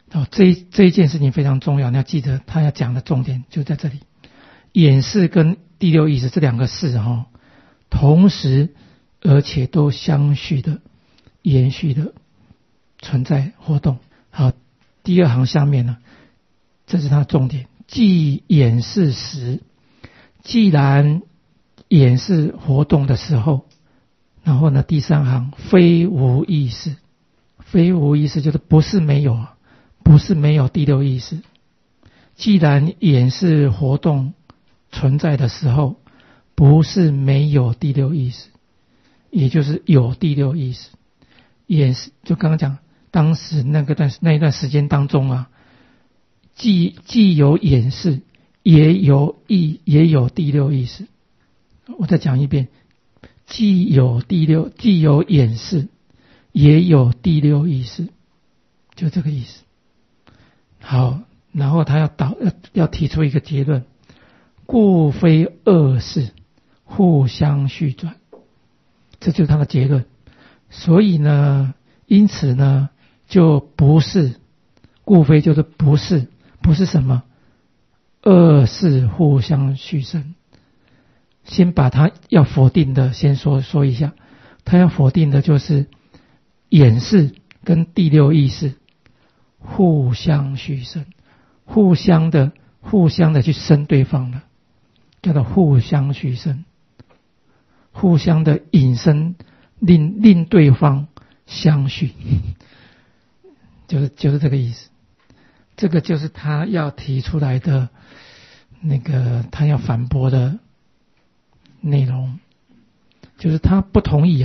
这一件事情非常重要，你要记得他要讲的重点就在这里。眼识跟第六意识这两个事同时而且都相续的延续的存在活动。好，第二行下面呢，这是它的重点。即眼识时，既然眼识活动的时候，然后呢，第三行非无意识，非无意识就是不是没有，不是没有第六意识。既然眼识活动存在的时候，不是没有第六意识，也就是有第六意识。眼识就刚刚讲，当时那一段时间当中既有眼识，也有第六意识。我再讲一遍，既有眼识，也有第六意识，就这个意思。好，然后他要提出一个结论，故非二识，互相续转，这就是他的结论。所以呢，因此呢，就不是，故非就是不是什么二识互相续生。先把他要否定的先说一下，他要否定的就是眼识跟第六意识互相续生，互相的去生对方了，叫做互相续生，互相的引生，令对方相续，就是这个意思。这个就是他要提出来的那个他要反驳的内容，就是他不同意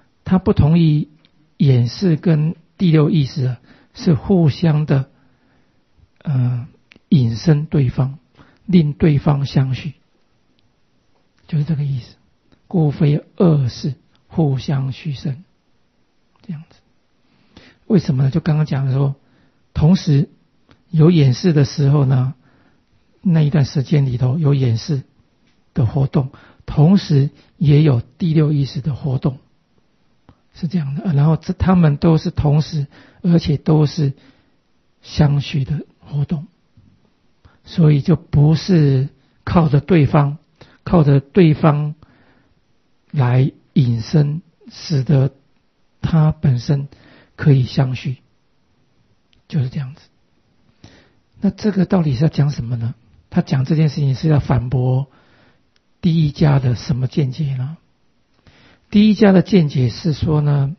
眼识跟第六意识是互相的引生对方，令对方相续，就是这个意思。故非二识互相续生，这样子。为什么呢？就刚刚讲的说，同时有眼识的时候呢，那一段时间里头有眼识的活动，同时也有第六意识的活动，是这样的。然后他们都是同时，而且都是相续的活动，所以就不是靠着对方来引申，使得他本身可以相续，就是这样子。那这个到底是要讲什么呢？他讲这件事情是要反驳第一家的什么见解呢？第一家的见解是说呢，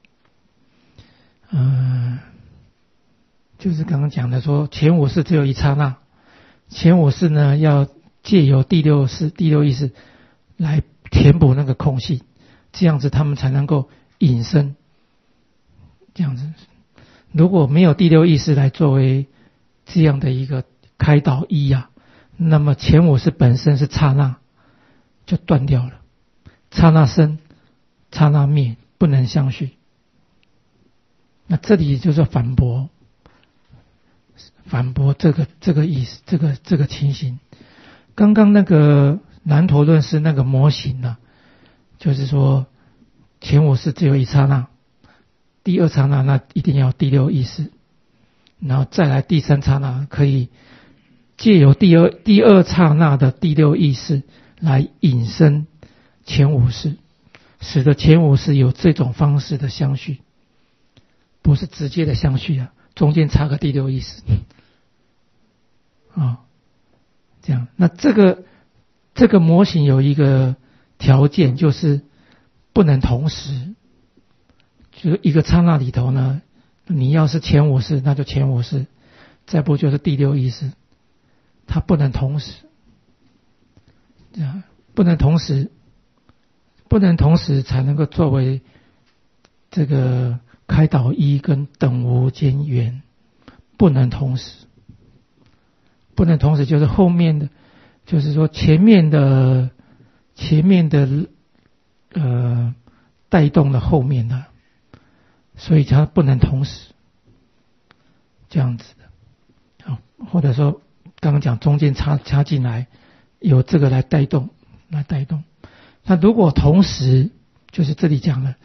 就是刚刚讲的说，前五识只有一刹那，前五识呢要借由第六意识来填补那个空隙，这样子他们才能够引申。这样子，如果没有第六意识来作为这样的一个开导那么前五识本身是刹那，就断掉了，刹那生，刹那灭，不能相续。那这里就是反驳这个意思，这个情形。刚刚那个南陀论是那个模型呢，就是说前五识只有一刹那，第二刹那那一定要第六意识，然后再来第三刹那可以借由第二刹那的第六意识来引申前五识，使得前五识有这种方式的相续，不是直接的相续中间插个第六意识这样。那这个模型有一个条件，就是不能同时，就是一个刹那里头呢，你要是前五识，那就前五识，再不就是第六意识，它不能同时，这样不能同时才能够作为这个开导一跟等无间缘，不能同时就是后面的，就是说前面的带动了后面的，所以它不能同时这样子的。或者说刚刚讲中间插进来，有这个来带动。那如果同时，就是这里讲了，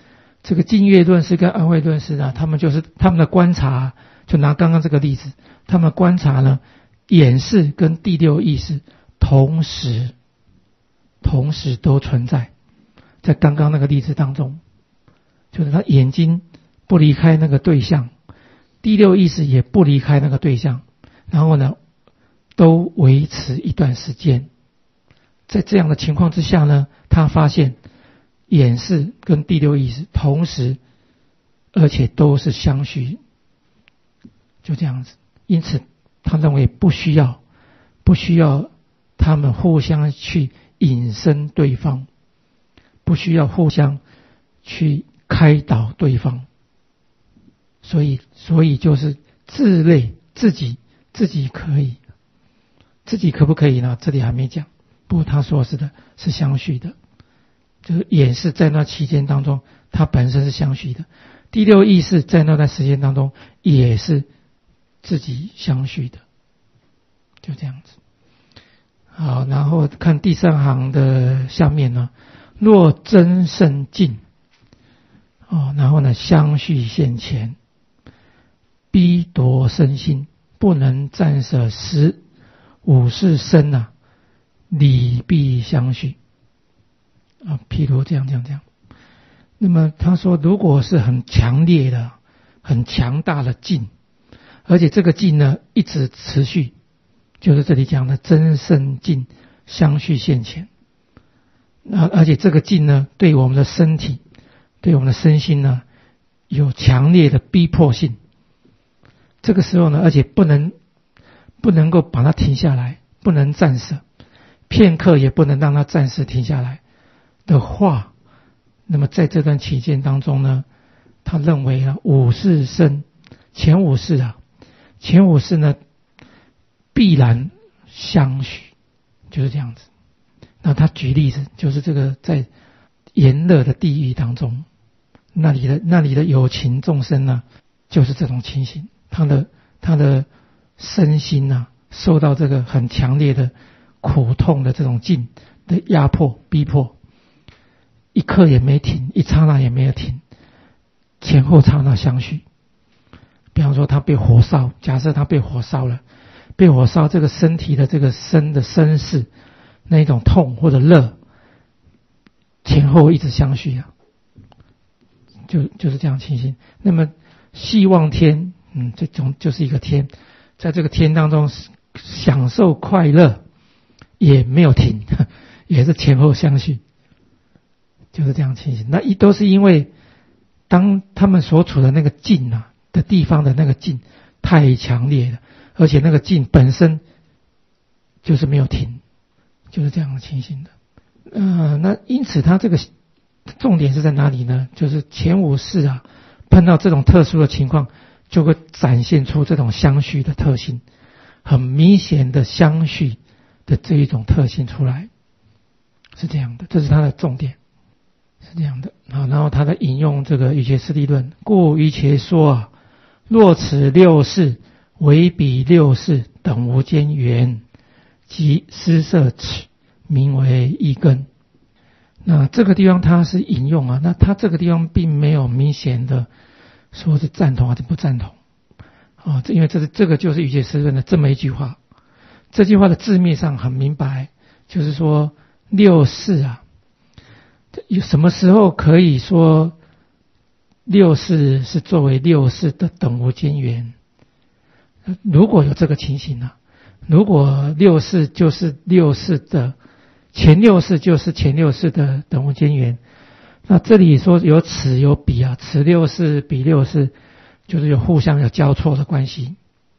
这个净月论师跟安慧论师呢，他们的观察，就拿刚刚这个例子，他们观察呢，眼识跟第六意识同时都存在，在刚刚那个例子当中，就是他眼睛不离开那个对象，第六意识也不离开那个对象，然后呢，都维持一段时间。在这样的情况之下呢，他发现眼识跟第六意识同时，而且都是相续，就这样子。因此，他认为不需要他们互相去引申对方，不需要互相去开导对方。所以就是自类自己可以，自己可不可以呢？这里还没讲。不过他说是相续的。就是眼识在那期间当中，它本身是相续的；第六意识在那段时间当中也是自己相续的，就这样子。好，然后看第三行的下面呢，若真圣境，然后呢相续现前，逼夺身心，不能暂舍时，五是身啊，理必相续。譬如这样。那么他说，如果是很强烈的、很强大的境，而且这个境呢一直持续，就是这里讲的真圣境相续现前。而且这个境呢，对我们的身体、对我们的身心呢，有强烈的逼迫性。这个时候呢，而且不能够把它停下来，不能暂舍，片刻也不能让它暂时停下来的话，那么在这段期间当中呢，他认为呢，五是身，前五是呢必然相续，就是这样子。那他举例子，就是这个在炎热的地狱当中，那里的有情众生呢，就是这种情形，他的身心啊，受到这个很强烈的苦痛的这种境的压迫逼迫，一刻也没停，一刹那也没有停，前后刹那相续。比方说他被火烧，假设他被火烧了，这个身体的这个身的身势，那一种痛或者热，前后一直相续啊，就是这样情形。那么希望天，这种就是一个天，在这个天当中享受快乐也没有停，也是前后相续，就是这样情形。那都是因为当他们所处的那个境的地方的那个境太强烈了，而且那个境本身就是没有停，就是这样的情形的。那因此他这个重点是在哪里呢？就是前五识碰到这种特殊的情况，就会展现出这种相续的特性，很明显的相续的这一种特性出来，是这样的，这是他的重点，是这样的。好，然后他的引用这个瑜伽师地论，故瑜伽说若此六识为彼六识等无间缘，即施设此，名为一根。那这个地方他是引用那他这个地方并没有明显的说是赞同还是不赞同因为这个就是瑜伽师论的这么一句话。这句话的字面上很明白，就是说六识有什么时候可以说六识是作为六识的等无间缘？如果有这个情形如果六识就是六识的前六识就是前六识的等无间缘，那这里说有此有彼此六识彼六识，就是有互相有交错的关系，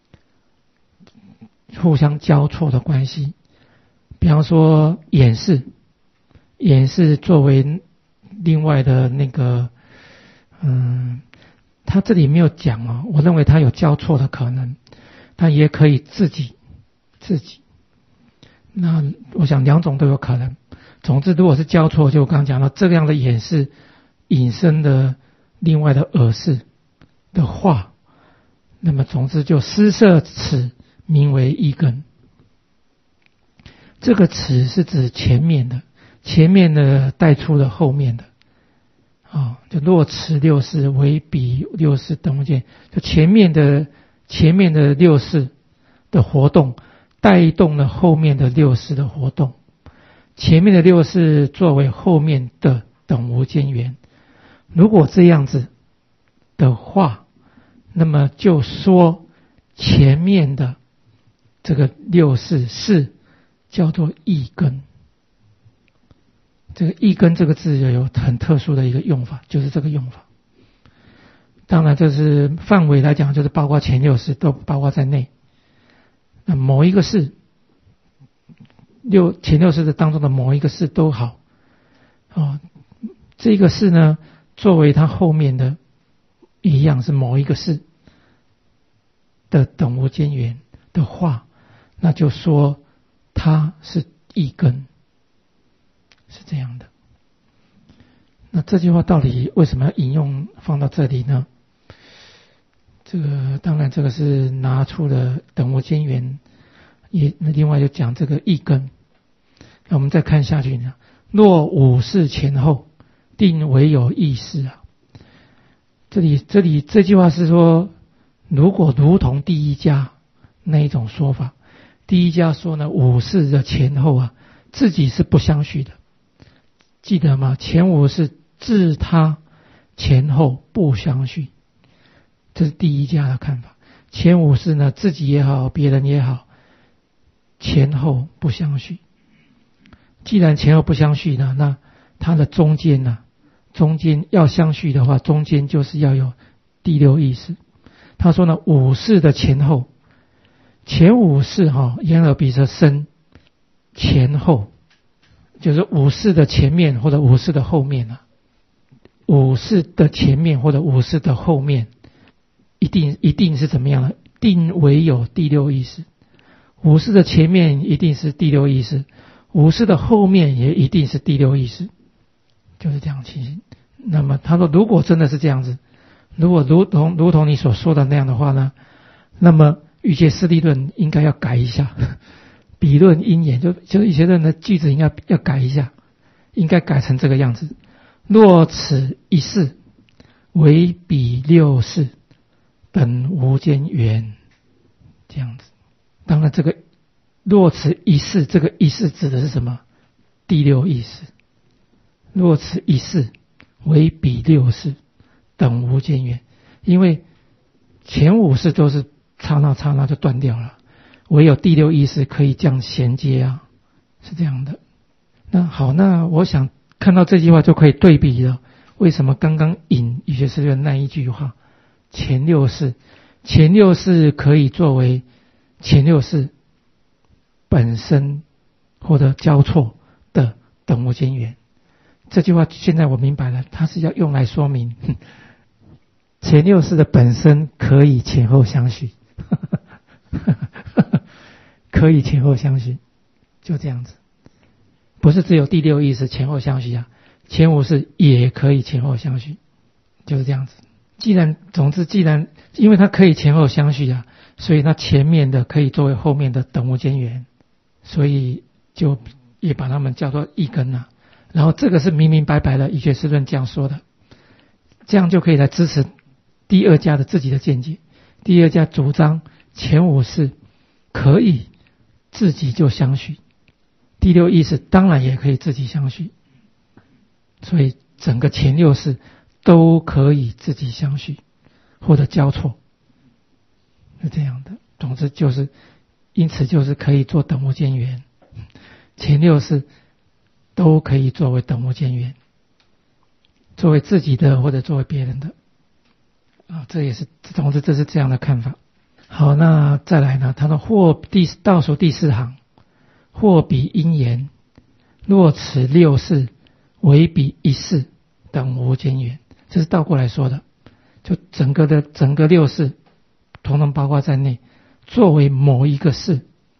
比方说眼识作为另外的那个他这里没有讲我认为他有交错的可能，他也可以自己，那我想两种都有可能。总之如果是交错，就我刚刚讲到这样的眼识引申的另外的耳识的话，那么总之就施设此，名为一根。这个此是指前面的带出了后面的就若此六事为彼六事等无间，就前面的六事的活动带动了后面的六事的活动，前面的六事作为后面的等无间缘。如果这样子的话，那么就说前面的这个六事是叫做异根。这个异根这个字有很特殊的一个用法，就是这个用法。当然这是范围来讲，就是包括前六事都包括在内。那某一个事，前六事的当中的某一个事都好，这个事呢，作为它后面的一样是某一个事的等无间缘的话，那就说它是异根，是这样的。那这句话到底为什么要引用放到这里呢？这个当然这个是拿出了等无间缘，另外就讲这个异根。那我们再看下去呢，若五事前后定为有异事啊。这里这句话是说，如果如同第一家那一种说法，第一家说呢，五事的前后啊，自己是不相续的，记得吗？前五是自他前后不相续，这是第一家的看法。前五事呢，自己也好，别人也好，前后不相续。既然前后不相续呢，那它的中间呢，中间要相续的话，中间就是要有第六意识。他说呢，五事的前后，前五事眼耳鼻舌身前后，就是五事的前面或者五事的后面啊。五事的前面或者五事的后面，一定是怎么样呢？定为有第六意识。五事的前面一定是第六意识，五事的后面也一定是第六意识，就是这样情形。那么他说，如果真的是这样子，如果如同你所说的那样的话呢，那么瑜伽师地论应该要改一下，比论因缘，就瑜伽论的句子应该要改一下，应该改成这个样子：若此一事为彼六事本无间缘，这样子。当然这个若此一事，这个一事指的是什么？第六意识。若此一事为彼六事等无间缘，因为前五事都是刹那就断掉了，唯有第六意识可以这样衔接啊，是这样的。那好，那我想看到这句话就可以对比了，为什么刚刚引瑜伽师的那一句话，前六事可以作为前六事本身或者交错的等无间缘。这句话现在我明白了，它是要用来说明前六事的本身可以前后相续可以前后相续，就这样子。不是只有第六意识前后相续啊，前五事也可以前后相续，就是这样子。总之因为它可以前后相续啊，所以它前面的可以作为后面的等无间缘，所以就也把它们叫做异根啊。然后这个是明明白白的瑜伽师论这样说的，这样就可以来支持第二家的自己的见解。第二家主张前五事可以自己就相续，第六意识当然也可以自己相续，所以整个前六事都可以自己相续或者交错，是这样的。总之就是因此就是可以做等无间缘，前六事都可以作为等无间缘，作为自己的或者作为别人的这也是总之这是这样的看法。好，那再来呢，他说倒数第四行，或彼因缘，若此六事为彼一事等无间缘，这是倒过来说的，就整个六事统统包括在内，作为某一个事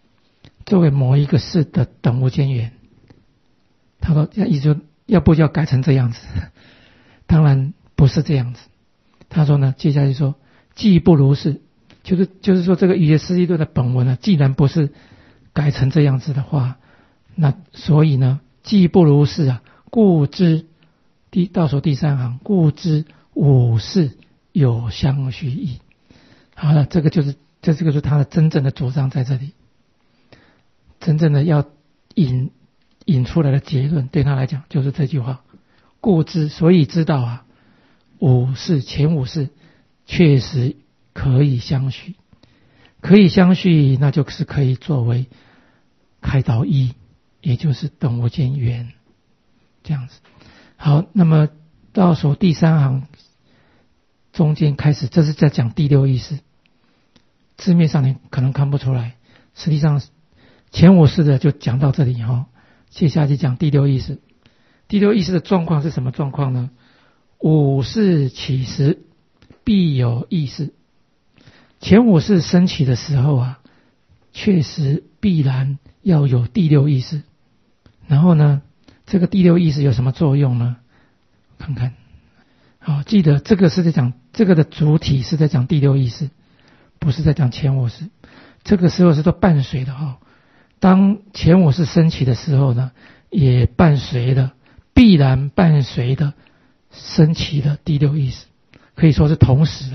的等无间缘。他说意思就要不要改成这样子？当然不是这样子。他说呢，接下来说既不如是，就是说这个瑜伽师地论的本文呢，既然不是改成这样子的话，那所以呢，既不如是啊，故知倒数第三行，故知五事有相续义。好了，这个就是他的真正的主张在这里，真正的要引出来的结论，对他来讲就是这句话，故知，所以知道啊，前五事确实可以相续，那就是可以作为开导义，也就是等无间缘，这样子。好，那么倒数第三行中间开始，这是在讲第六意识，字面上你可能看不出来，实际上前五事的就讲到这里接下去讲第六意识。第六意识的状况是什么状况呢？五事起时必有意识，前五事升起的时候啊，确实必然要有第六意识。然后呢，这个第六意识有什么作用呢？看看，好，记得这个是在讲，这个的主体是在讲第六意识，不是在讲前五识。这个时候是都伴随的当前五识升起的时候呢，也必然伴随的升起的第六意识，可以说是同时。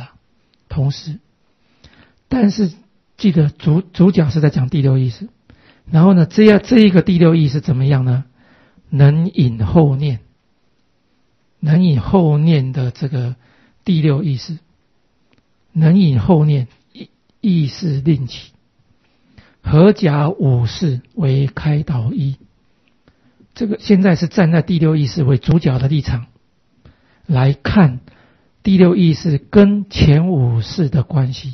但是记得主角是在讲第六意识，然后呢，这一个第六意识怎么样呢？能引后念的这个第六意识，能引后念，意识令起，合甲五事为开导义。这个现在是站在第六意识为主角的立场来看第六意识跟前五事的关系。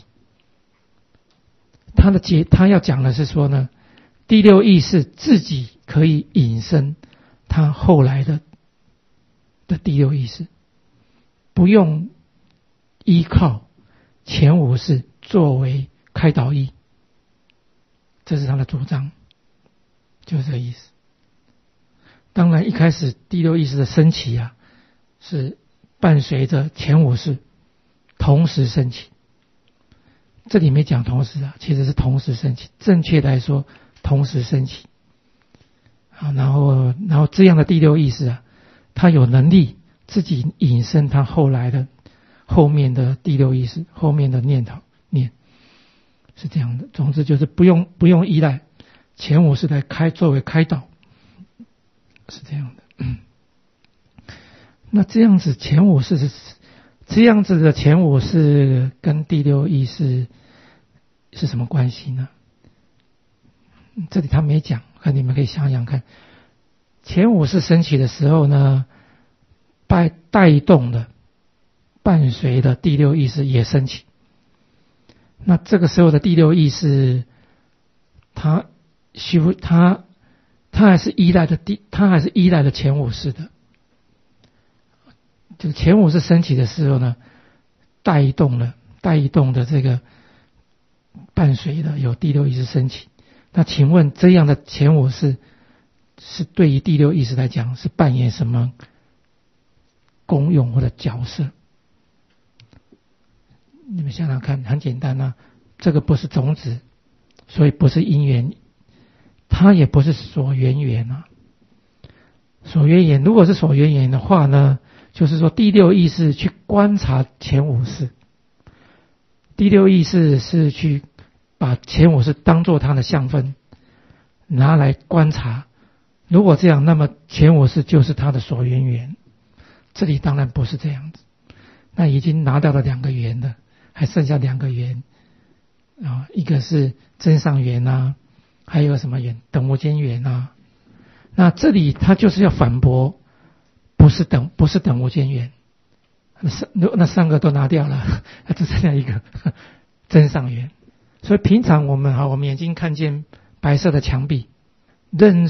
他要讲的是说呢，第六意识自己可以引申他后来的第六意识，不用依靠前五事作为开导义，这是他的主张，就是这个意思。当然一开始第六意识的升起是伴随着前五事同时升起，这里没讲同时其实是同时升起，正确来说同时升起。好，然后这样的第六意识它有能力自己引申它后面的第六意识，后面的念是这样的。总之就是不用依赖前五识来作为开导，是这样的。那这样子的前五识跟第六意识是什么关系呢？这里他没讲，可你们可以想想看。前五识升起的时候呢，带动的伴随的第六意识也升起。那这个时候的第六意识，它还是依赖的前五识的。就前五识升起的时候呢，带动的这个伴随的有第六意识升起。那请问这样的前五识是对于第六意识来讲是扮演什么功用或者角色？你们想想看，很简单这个不是种子，所以不是因缘，它也不是所缘缘所缘缘如果是所缘缘的话呢，就是说第六意识去观察前五识，第六意识是去把前五识当作它的相分拿来观察。如果这样，那么前五识就是它的所缘缘。这里当然不是这样子，那已经拿掉了2个缘了，还剩下2个缘一个是真上缘还有什么缘？等无间缘那这里他就是要反驳，不是等无间缘，那3个都拿掉了，只剩下一个真上缘。所以平常我们眼睛看见白色的墙壁，认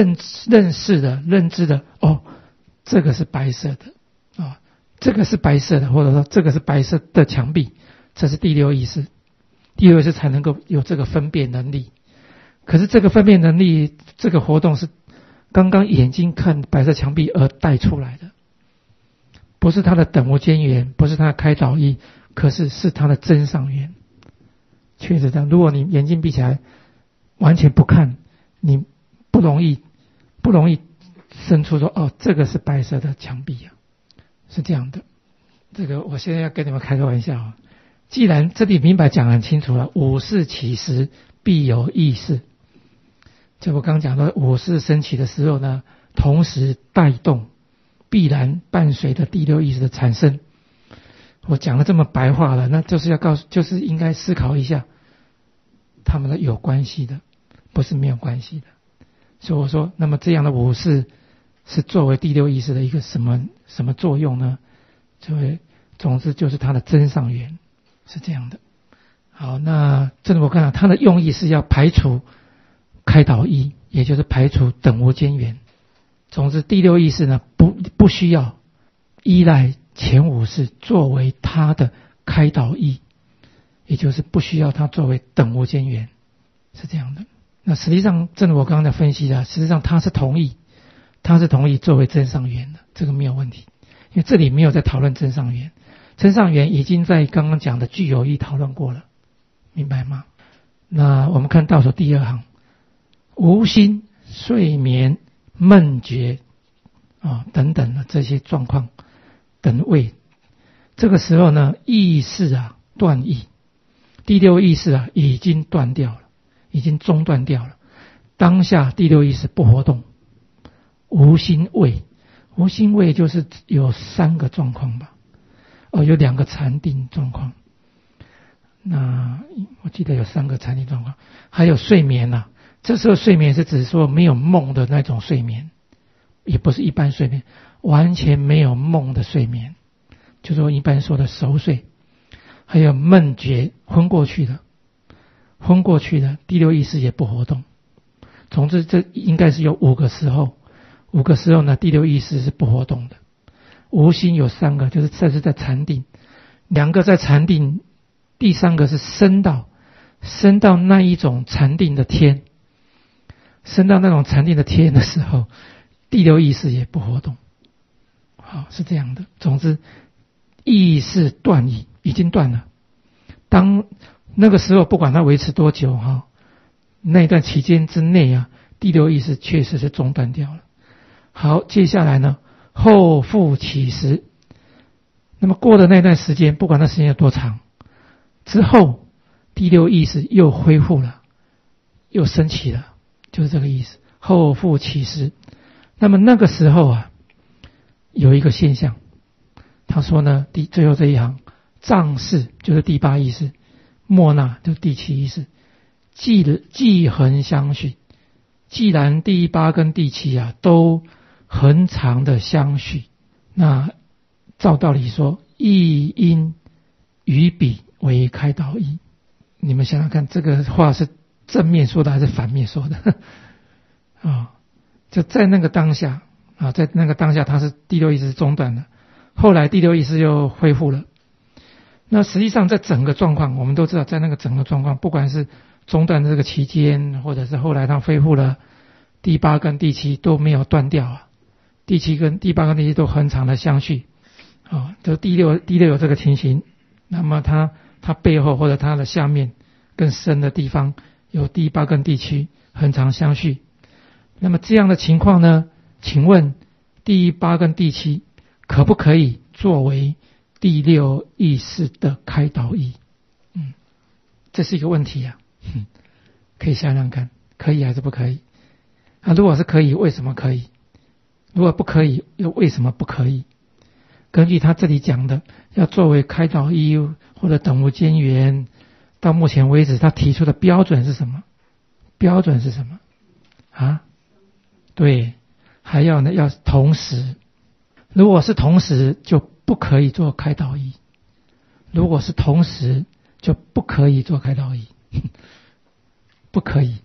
知的这个是白色的这个是白色的，或者说这个是白色的墙壁，这是第六意识。第六意识才能够有这个分辨能力。可是这个分辨能力，这个活动是刚刚眼睛看白色墙壁而带出来的，不是它的等无间缘，不是它的开导义，可是是它的真上缘。确实这样，如果你眼睛闭起来完全不看，你不容易生出说这个是白色的墙壁是这样的。这个我现在要跟你们开个玩笑啊。既然这里明白讲很清楚了，五事起时必有异事。就我刚讲的五事升起的时候呢，同时带动必然伴随的第六意识的产生。我讲了这么白话了，那就是要告诉，就是应该思考一下，他们的有关系的，不是没有关系的。所以我说，那么这样的五事是作为第六意识的一个什么作用呢？总之就是它的真上缘是这样的。好，那这里我看到它的用意是要排除开导意，也就是排除等无间缘。总之第六意识呢，不需要依赖前五事作为它的开导意，也就是不需要它作为等无间缘，是这样的。那实际上正如我刚才分析的，实际上它是同意作为真上缘的，这个没有问题。因为这里没有在讨论真上缘，真上缘已经在刚刚讲的具有意讨论过了，明白吗？那我们看倒数第二行，无心、睡眠、梦觉等等的这些状况等位，这个时候呢，意识断意，第六意识已经断掉了，已经中断掉了。当下第六意识不活动，无心位，无心位就是有三个状况吧，有两个禅定状况。那我记得有三个禅定状况，还有睡眠这时候睡眠是指说没有梦的那种睡眠，也不是一般睡眠，完全没有梦的睡眠，就是我一般说的熟睡。还有梦觉，昏过去的第六意识也不活动。总之这应该是有五个时候呢，第六意识是不活动的。无心有三个，就是这是在禅定，两个在禅定，第三个是升到那一种禅定的天，升到那种禅定的天的时候，第六意识也不活动。好，是这样的。总之意识断已经断了。当那个时候不管它维持多久那一段期间之内第六意识确实是中断掉了。好，接下来呢，后复起时，那么过的那段时间，不管那时间有多长，之后第六意识又恢复了，又升起了，就是这个意思。后复起时，那么那个时候有一个现象，他说呢，最后这一行，藏识就是第八意识，末那就是第七意识，既恒相续。既然第八跟第七都恒常的相续，那照道理说，意因与彼为开导意。你们想想看，这个话是正面说的还是反面说的？就在那个当下它是第六意识是中断的，后来第六意识又恢复了。那实际上在整个状况，我们都知道，在那个整个状况，不管是中断的这个期间，或者是后来它恢复了，第八跟第七都没有断掉第八跟第七都恒常的相续就第六有这个情形，那么它背后或者它的下面更深的地方有第八跟第七恒常相续。那么这样的情况呢，请问第八跟第七可不可以作为第六意识的开导意？这是一个问题可以想想看，可以还是不可以？如果是可以，为什么可以？如果不可以，又为什么不可以？根据他这里讲的，要作为开导意或者等无间缘，到目前为止他提出的标准是什么？标准是什么？对，还要呢，要同时。如果是同时，就不可以做开导意；如果是同时，就不可以做开导意。不可以。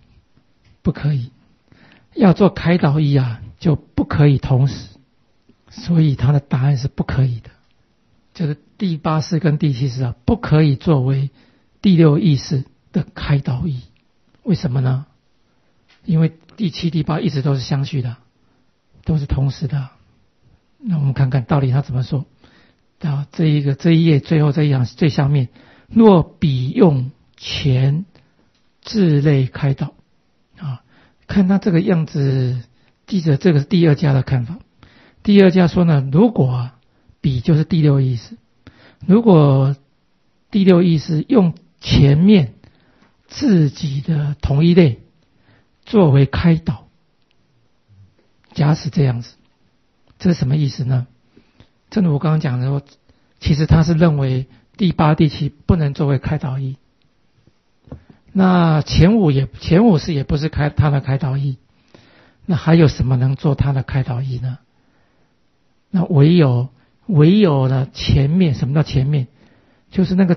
要做开导意就不可以同时。所以他的答案是不可以的，就是第八识跟第七识不可以作为第六意识的开导意。为什么呢？因为第七、第八一直都是相续的，都是同时的。那我们看看到底他怎么说。这一页最后这一行最下面，若彼用前自类开导看他这个样子，记着这个是第二家的看法。第二家说呢，如果比就是第六意识。如果第六意识用前面自己的同一类作为开导，假使这样子，这是什么意思呢？正如我刚刚讲的说，其实他是认为第八、第七不能作为开导义。那前五识也不是他的开导义，那还有什么能做他的开导义呢？那唯有呢前面，什么叫前面？就是那个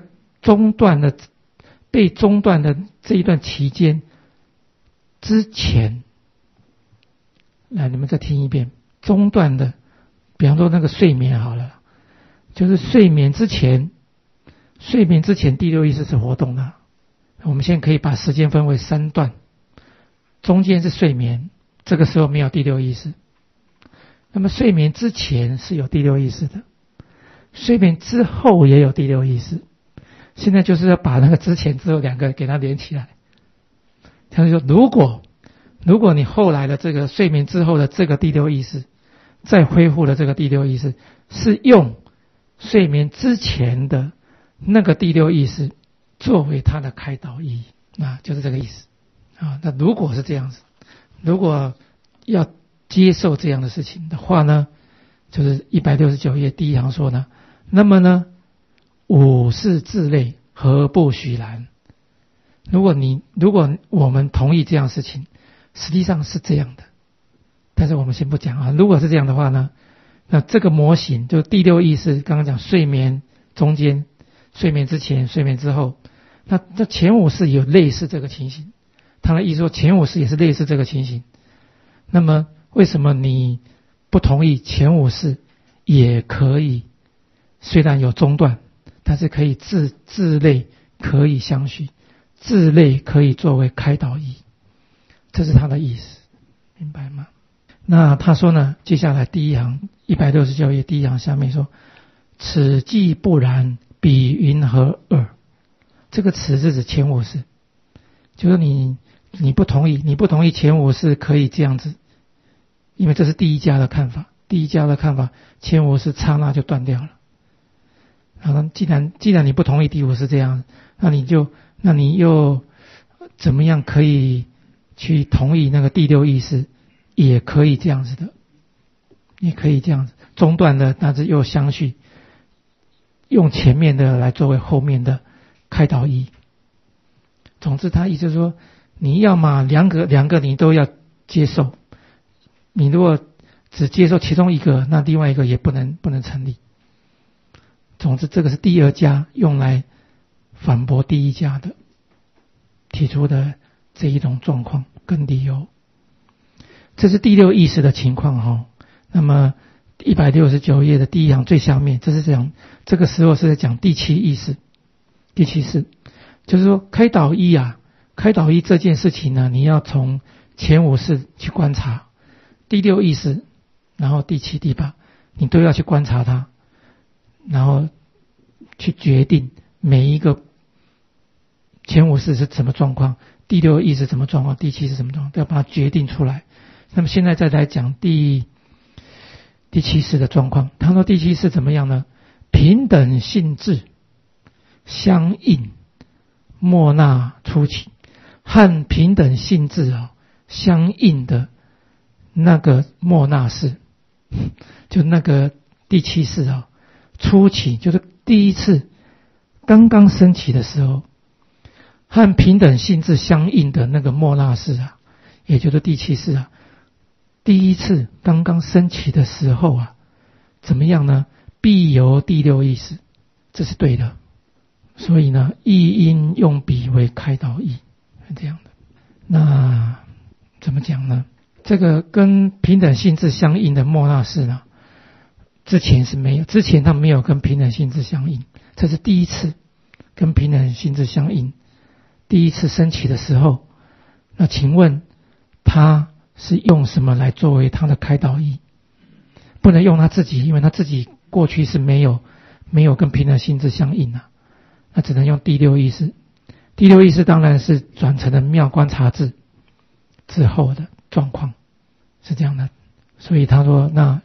被中断的这一段期间之前，来你们再听一遍，中断的，比方说那个睡眠好了，就是睡眠之前第六意识是活动的。我们现在可以把时间分为3段，中间是睡眠，这个时候没有第六意识。那么睡眠之前是有第六意识的，睡眠之后也有第六意识。现在就是要把那个之前之后2个给它连起来。他就说，如果你后来的这个睡眠之后的这个第六意识再恢复了这个第六意识，是用睡眠之前的那个第六意识作为它的开导意义，那就是这个意思啊。那如果是这样子，如果要接受这样的事情的话呢，就是169页第一行说呢，那么呢，五是自类，何不许然？如果我们同意这样的事情，实际上是这样的，但是我们先不讲啊。如果是这样的话呢，那这个模型就第六意识，刚刚讲睡眠中间、睡眠之前、睡眠之后，那前五识有类似这个情形。他的意思说前五识也是类似这个情形。那么为什么你不同意前五识也可以，虽然有中断，但是可以自类可以相续，自类可以作为开导义，这是他的意思，明白吗？那他说呢，接下来第一行169页第一行下面说，此既不然，彼云何二？这个此是指前五识，就是你不同意前五识可以这样子，因为这是第一家的看法，前五识刹那就断掉了。然后既然你不同意第五识这样，那你又怎么样可以去同意那个第六意识也可以这样子的，也可以这样子中断的，但是又相续，用前面的来作为后面的开导义。总之他意思是说，你要嘛两个你都要接受，你如果只接受其中一个，那另外一个也不能成立。总之这个是第二家用来反驳第一家的提出的这一种状况跟理由。这是第六意识的情况那么169页的第一行最下面，这是讲这个时候是在讲第七意识。第七识就是说开导义这件事情呢，你要从前五识去观察，第六意识，然后第七、第八，你都要去观察它，然后去决定每一个前五识是什么状况，第六意识什么状况，第七是什么状况，都要把它决定出来。那么现在再来讲第七识的状况。他说第七识怎么样呢？平等性质相应，莫那初起，和平等性质相应的那个莫那识，就那个第七识初起，就是第一次刚刚升起的时候，和平等性质相应的那个莫那识也就是第七识第一次刚刚升起的时候怎么样呢？必由第六意识，这是对的。所以呢，亦应用彼为开导义，是这样的。那怎么讲呢？这个跟平等性质相应的莫那识呢，之前是没有，之前他没有跟平等性质相应，这是第一次跟平等性质相应，第一次升起的时候。那请问他是用什么来作为他的开导义？不能用他自己，因为他自己过去是没有跟平等性质相应那只能用第六意识。第六意识当然是转成了妙观察智之后的状况，是这样的。所以他说，那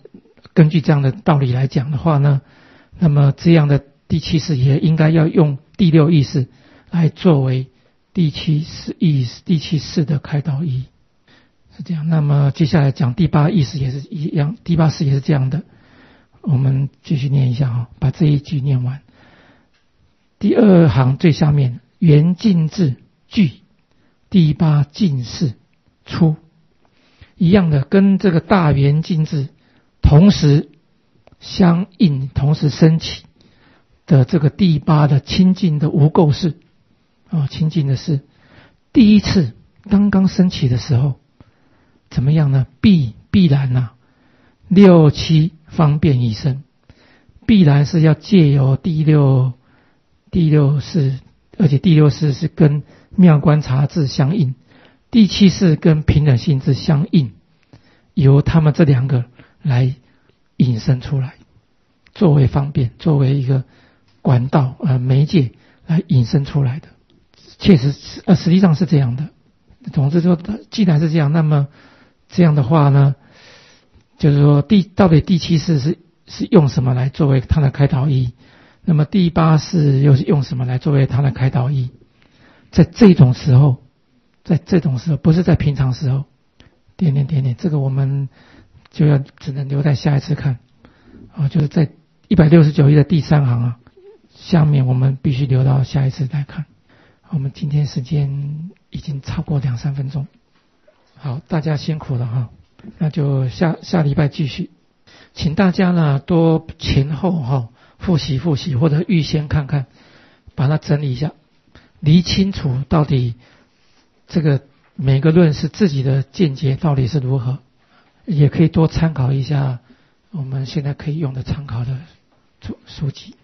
根据这样的道理来讲的话呢，那么这样的第七识也应该要用第六意识来作为第七识的开导意，是这样。那么接下来讲第八意识也是一样，第八识也是这样的。我们继续念一下把这一句念完。第二行最下面，圆净智具第八净识出，一样的，跟这个大圆净智同时相应、同时升起的这个第八的清净的无垢识清净的是第一次刚刚升起的时候怎么样呢？必然六七方便已生，必然是要借由第六识，而且第六识是跟妙观察智相应，第七识跟平等性智相应，由他们这两个来引申出来，作为方便，作为一个管道媒介来引申出来的。确实实际上是这样的。总之说，既然是这样，那么这样的话呢，就是说到底第七识是用什么来作为它的开导意？那么第八识又是用什么来作为它的开导意？在这种时候，不是在平常时候，这个我们就只能留在下一次看就是在169页的第三行下面我们必须留到下一次来看。我们今天时间已经超过2-3分钟，好，大家辛苦了那就下礼拜继续，请大家呢多前后复习或者预先看看，把它整理一下，理清楚到底这个每个论是自己的见解到底是如何，也可以多参考一下我们现在可以用的参考的书籍。